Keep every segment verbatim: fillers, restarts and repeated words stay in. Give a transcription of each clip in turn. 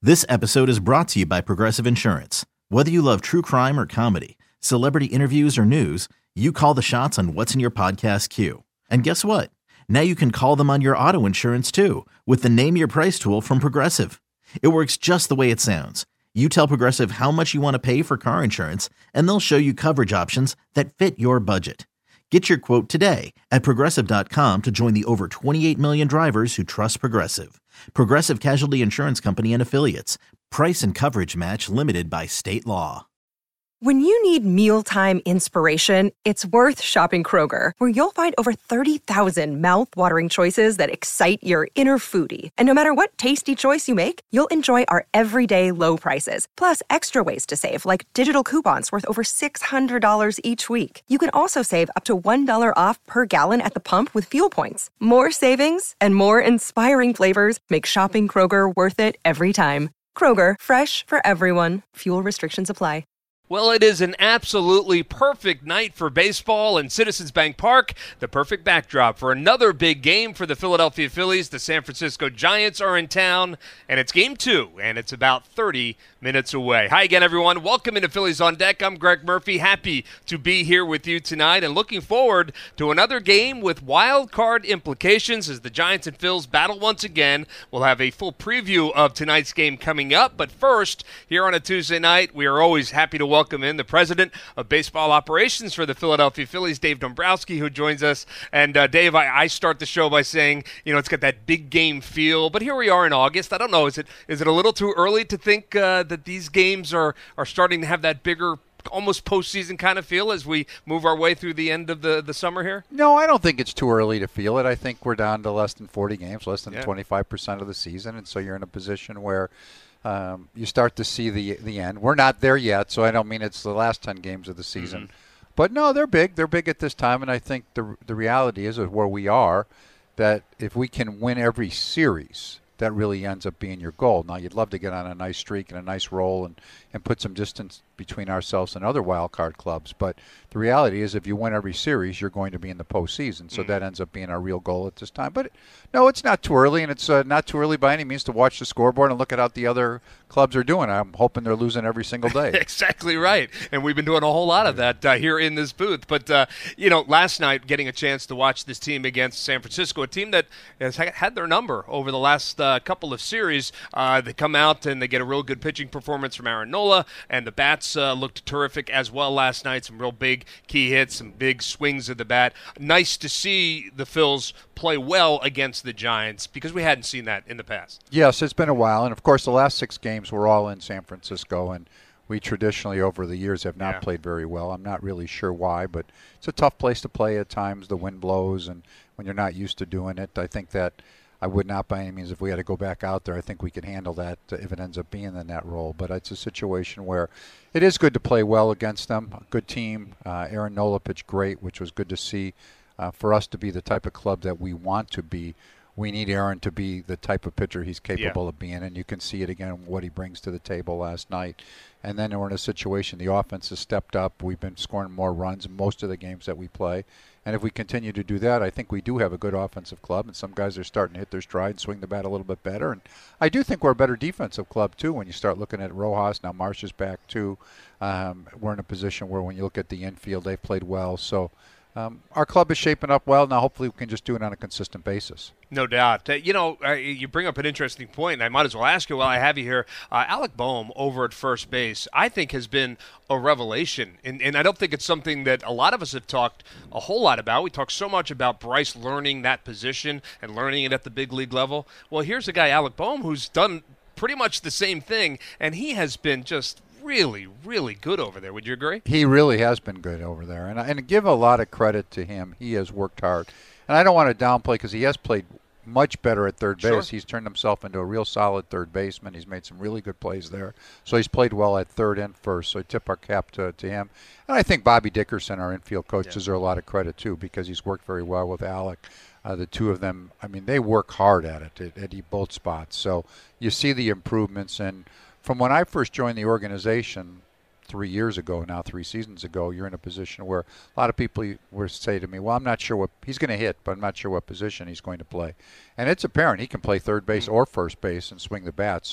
This episode is brought to you by Progressive Insurance. Whether you love true crime or comedy, celebrity interviews or news, you call the shots on what's in your podcast queue. And guess what? Now you can call them on your auto insurance too with the Name Your Price tool from Progressive. It works just the way it sounds. You tell Progressive how much you want to pay for car insurance, and they'll show you coverage options that fit your budget. Get your quote today at Progressive dot com to join the over twenty-eight million drivers who trust Progressive. Progressive Casualty Insurance Company and Affiliates. Price and coverage match limited by state law. When you need mealtime inspiration, it's worth shopping Kroger, where you'll find over thirty thousand mouth-watering choices that excite your inner foodie. And no matter what tasty choice you make, you'll enjoy our everyday low prices, plus extra ways to save, like digital coupons worth over six hundred dollars each week. You can also save up to one dollar off per gallon at the pump with fuel points. More savings and more inspiring flavors make shopping Kroger worth it every time. Kroger, fresh for everyone. Fuel restrictions apply. Well, it is an absolutely perfect night for baseball in Citizens Bank Park, the perfect backdrop for another big game for the Philadelphia Phillies. The San Francisco Giants are in town, and it's game two, and it's about thirty minutes away. Hi again, everyone. Welcome into Phillies on Deck. I'm Greg Murphy. Happy to be here with you tonight and looking forward to another game with wild card implications as the Giants and Phils battle once again. We'll have a full preview of tonight's game coming up, but first, here on a Tuesday night, we are always happy to welcome in the president of baseball operations for the Philadelphia Phillies, Dave Dombrowski, who joins us. And uh, Dave, I, I start the show by saying, you know, it's got that big game feel, but here we are in August. I don't know, is it is it a little too early to think uh, that these games are, are starting to have that bigger, almost postseason kind of feel as we move our way through the end of the, the summer here? No, I don't think it's too early to feel it. I think we're down to less than forty games, less than yeah. twenty-five percent of the season, and so you're in a position where Um, you start to see the the end. We're not there yet, so I don't mean it's the last ten games of the season. Mm-hmm. But no, they're big. They're big at this time, and I think the the reality is where we are, that if we can win every series, that really ends up being your goal. Now, you'd love to get on a nice streak and a nice roll and, and put some distance between ourselves and other wild card clubs. But the reality is if you win every series, you're going to be in the postseason. So mm. that ends up being our real goal at this time. But, no, it's not too early, and it's uh, not too early by any means to watch the scoreboard and look at how the other clubs are doing. I'm hoping they're losing every single day. Exactly right. And we've been doing a whole lot of that uh, here in this booth. But, uh, you know, last night getting a chance to watch this team against San Francisco, a team that has had their number over the last uh, couple of series. Uh, they come out and they get a real good pitching performance from Aaron Nola, and the bats uh, looked terrific as well last night. Some real big key hits, some big swings of the bat. Nice to see the Phils play well against the Giants because we hadn't seen that in the past. Yes, it's been a while. And, of course, the last six games were all in San Francisco, and we traditionally over the years have not yeah. played very well. I'm not really sure why, but it's a tough place to play at times. The wind blows, and when you're not used to doing it, I think that I would not by any means, if we had to go back out there, I think we could handle that if it ends up being in that role. But it's a situation where it is good to play well against them. A good team. Uh, Aaron Nola pitched great, which was good to see. Uh, for us to be the type of club that we want to be, we need Aaron to be the type of pitcher he's capable yeah. of being, and you can see it again what he brings to the table last night. And then we're in a situation, the offense has stepped up. We've been scoring more runs in most of the games that we play. And if we continue to do that, I think we do have a good offensive club, and some guys are starting to hit their stride and swing the bat a little bit better. And I do think we're a better defensive club, too, when you start looking at Rojas. Now Marsh is back, too. Um, we're in a position where when you look at the infield, they've played well. So Um, our club is shaping up well. Now, hopefully, we can just do it on a consistent basis. No doubt. Uh, you know, uh, you bring up an interesting point, and I might as well ask you while I have you here. Uh, Alec Bohm over at first base, I think, has been a revelation. And, and I don't think it's something that a lot of us have talked a whole lot about. We talk so much about Bryce learning that position and learning it at the big league level. Well, here's a guy, Alec Bohm, who's done pretty much the same thing, and he has been just really, really good over there. Would you agree? He really has been good over there. And, and give a lot of credit to him. He has worked hard. And I don't want to downplay because he has played much better at third base. Sure. He's turned himself into a real solid third baseman. He's made some really good plays there. So he's played well at third and first. So I tip our cap to, to him. And I think Bobby Dickerson, our infield coach, yeah. deserves a lot of credit too because he's worked very well with Alec. Uh, the two of them, I mean, they work hard at it at, at both spots. So you see the improvements. And from when I first joined the organization three years ago, now three seasons ago, you're in a position where a lot of people were say to me, well, I'm not sure what he's going to hit, but I'm not sure what position he's going to play. And it's apparent he can play third base or first base and swing the bat. So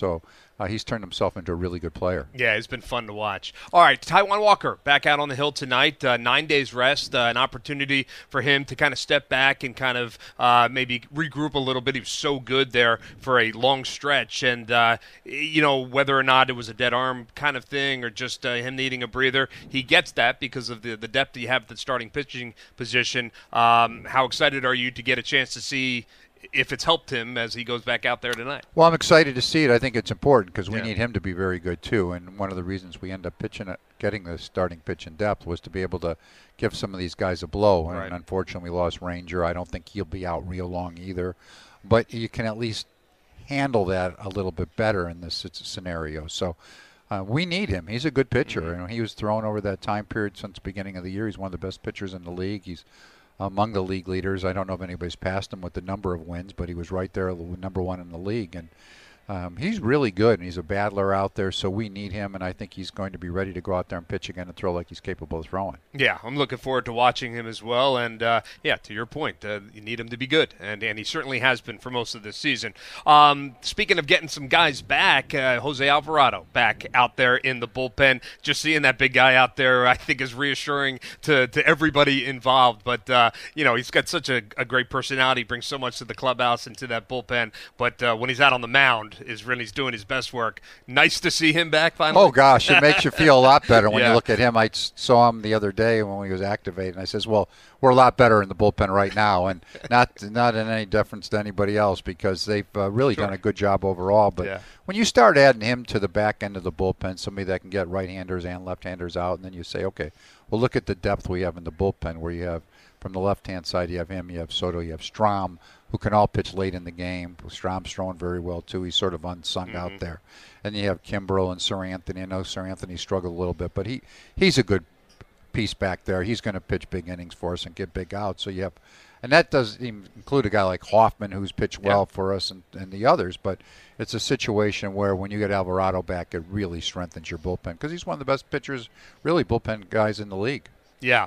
uh, he's turned himself into a really good player. Yeah, it's been fun to watch. All right, Taijuan Walker back out on the hill tonight. Uh, nine days rest, uh, an opportunity for him to kind of step back and kind of uh, maybe regroup a little bit. He was so good there for a long stretch. And, uh, you know, whether or not it was a dead arm kind of thing or just uh, him needing a breather, he gets that because of the, the depth you have at the starting pitching position. Um, how excited are you to get a chance to see if it's helped him as he goes back out there tonight? Well, I'm excited to see it. I think it's important because we yeah. need him to be very good too. And one of the reasons we end up pitching it, getting the starting pitch in depth was to be able to give some of these guys a blow. Right. And unfortunately, we lost Ranger. I don't think he'll be out real long either. But you can at least handle that a little bit better in this scenario. So uh, we need him. He's a good pitcher. Mm-hmm. And he was thrown over that time period since the beginning of the year. He's one of the best pitchers in the league. He's among the league leaders. I don't know if anybody's passed him with the number of wins, but he was right there, number one in the league. And um, he's really good, and he's a battler out there, so we need him, and I think he's going to be ready to go out there and pitch again and throw like he's capable of throwing. Yeah, I'm looking forward to watching him as well. And, uh, yeah, to your point, uh, you need him to be good, and, and he certainly has been for most of this season. Um, speaking of getting some guys back, uh, Jose Alvarado back out there in the bullpen. Just seeing that big guy out there, I think, is reassuring to, to everybody involved. But, uh, you know, he's got such a, a great personality, brings so much to the clubhouse and to that bullpen. But uh, when he's out on the mound is when he's doing his best work. Nice to see him back finally. Oh, gosh, it makes you feel a lot better when yeah. you look at him. I saw him the other day when he was activated, and I says, well, we're a lot better in the bullpen right now, and not not in any deference to anybody else because they've uh, really sure. done a good job overall. But yeah. when you start adding him to the back end of the bullpen, somebody that can get right-handers and left-handers out, and then you say, okay, well, look at the depth we have in the bullpen where you have from the left-hand side, you have him, you have Soto, you have Strahm, who can all pitch late in the game. Strahm's throwing very well, too. He's sort of unsung mm-hmm. out there. And you have Kimbrel and Sir Anthony. I know Sir Anthony struggled a little bit, but he, he's a good piece back there. He's going to pitch big innings for us and get big outs. So you have, and that does include a guy like Hoffman, who's pitched well yeah. for us, and, and the others. But it's a situation where when you get Alvarado back, it really strengthens your bullpen because he's one of the best pitchers, really bullpen guys in the league. Yeah.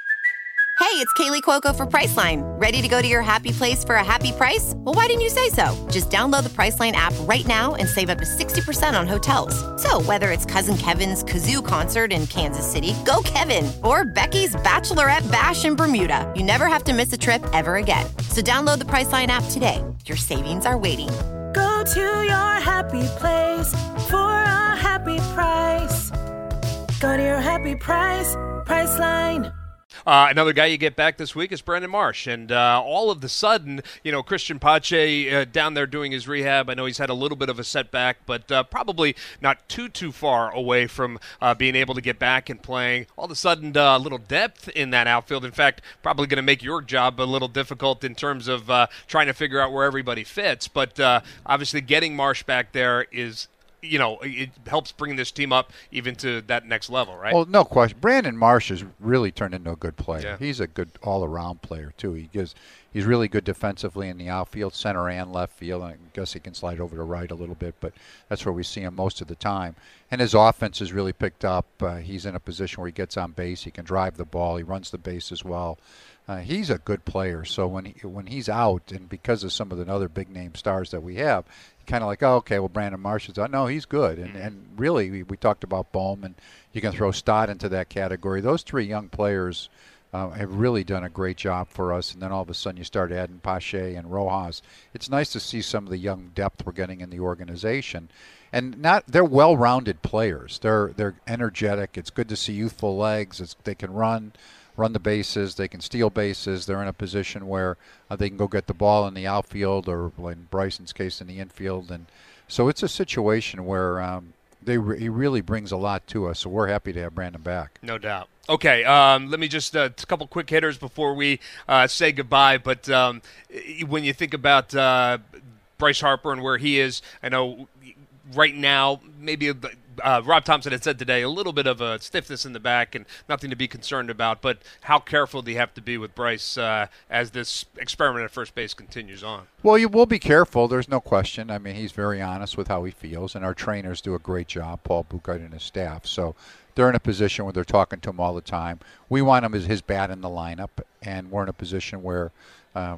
Hey, it's Kaylee Cuoco for Priceline. Ready to go to your happy place for a happy price? Well, why didn't you say so? Just download the Priceline app right now and save up to sixty percent on hotels. So whether it's Cousin Kevin's Kazoo Concert in Kansas City, go Kevin, or Becky's Bachelorette Bash in Bermuda, you never have to miss a trip ever again. So download the Priceline app today. Your savings are waiting. Go to your happy place for a happy price. Go to your happy price, Priceline. Uh, another guy you get back this week is Brandon Marsh. And uh, all of the sudden, you know, Christian Pache uh, down there doing his rehab. I know he's had a little bit of a setback, but uh, probably not too, too far away from uh, being able to get back and playing. All of a sudden, uh, a little depth in that outfield. In fact, probably going to make your job a little difficult in terms of uh, trying to figure out where everybody fits. But uh, obviously getting Marsh back there is, you know, it helps bring this team up even to that next level, right? Well, no question. Brandon Marsh has really turned into a good player. Yeah. He's a good all-around player, too. He gives, he's really good defensively in the outfield, center and left field. I guess he can slide over to right a little bit, but that's where we see him most of the time. And his offense has really picked up. Uh, he's in a position where he gets on base. He can drive the ball. He runs the base as well. Uh, he's a good player. So when he, when he's out, and because of some of the other big-name stars that we have, kind of like, oh, okay, well, Brandon Marsh is out. No, he's good. And and really, we, we talked about Bohm, and you can throw Stott into that category. Those three young players uh, have really done a great job for us. And then all of a sudden you start adding Pache and Rojas. It's nice to see some of the young depth we're getting in the organization. And not they're well-rounded players. They're they're energetic. It's good to see youthful legs. It's, they can run. run the bases, they can steal bases, they're in a position where uh, they can go get the ball in the outfield or in Bryson's case in the infield. And so it's a situation where um, they re- he really brings a lot to us, so we're happy to have Brandon back. No doubt. Okay, um, let me just uh, a couple quick hitters before we uh, say goodbye. But um, when you think about uh, Bryce Harper and where he is, I know right now maybe – Uh, Rob Thompson had said today a little bit of a stiffness in the back and nothing to be concerned about, but how careful do you have to be with Bryce uh, as this experiment at first base continues on? Well, you will be careful. There's no question. I mean, he's very honest with how he feels, and our trainers do a great job, Paul Buchheit and his staff. So they're in a position where they're talking to him all the time. We want him as his bat in the lineup, and we're in a position where um,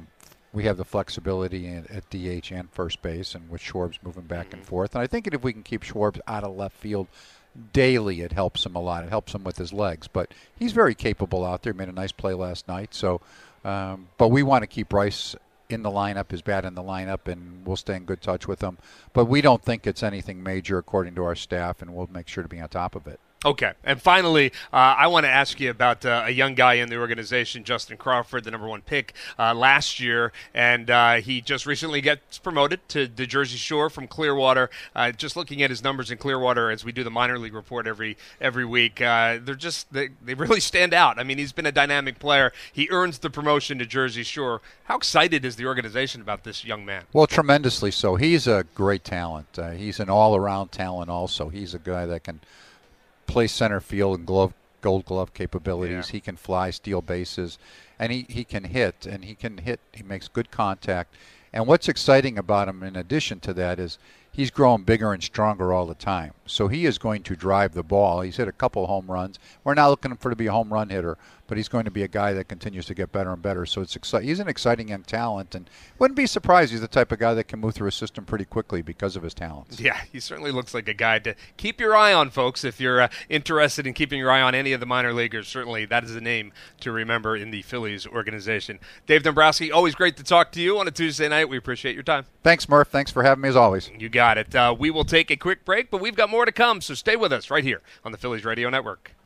we have the flexibility in, at D H and first base, and with Schwartz moving back mm-hmm. and forth. And I think if we can keep Schwartz out of left field daily, it helps him a lot. It helps him with his legs. But he's very capable out there. Made a nice play last night. So, um, but we want to keep Bryce in the lineup, his bat in the lineup, and we'll stay in good touch with him. But we don't think it's anything major according to our staff, and we'll make sure to be on top of it. Okay. And finally, uh, I want to ask you about uh, a young guy in the organization, Justin Crawford, the number one pick uh, last year, and uh, he just recently gets promoted to the Jersey Shore from Clearwater. Uh, just looking at his numbers in Clearwater as we do the minor league report every every week, uh, they're just they, they really stand out. I mean, he's been a dynamic player. He earns the promotion to Jersey Shore. How excited is the organization about this young man? Well, tremendously so. He's a great talent. Uh, he's an all-around talent also. He's a guy that can play center field and glove, gold glove capabilities. Yeah. He can fly, steal bases, and he, he can hit, and he can hit. He makes good contact. And what's exciting about him in addition to that is he's growing bigger and stronger all the time. So he is going to drive the ball. He's hit a couple home runs. We're not looking for him to be a home run hitter, but he's going to be a guy that continues to get better and better. So it's exci- he's an exciting young talent, and wouldn't be surprised he's the type of guy that can move through a system pretty quickly because of his talents. Yeah, he certainly looks like a guy to keep your eye on, folks. If you're uh, interested in keeping your eye on any of the minor leaguers, certainly that is a name to remember in the Phillies organization. Dave Dombrowski, always great to talk to you on a Tuesday night. We appreciate your time. Thanks, Murph. Thanks for having me as always. You got it. Uh, we will take a quick break, but we've got more to come, so stay with us right here on the Phillies Radio Network.